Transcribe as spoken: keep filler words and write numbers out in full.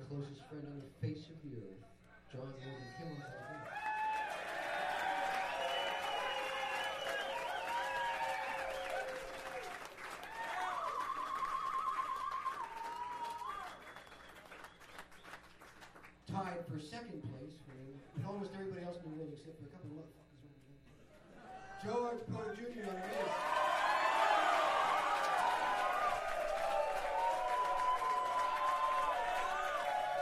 closest friend on the face of the earth, John Morgan Kimmel. Tied for second place with almost everybody else in the world except for a couple of motherfuckers. George Porter Junior on the bass.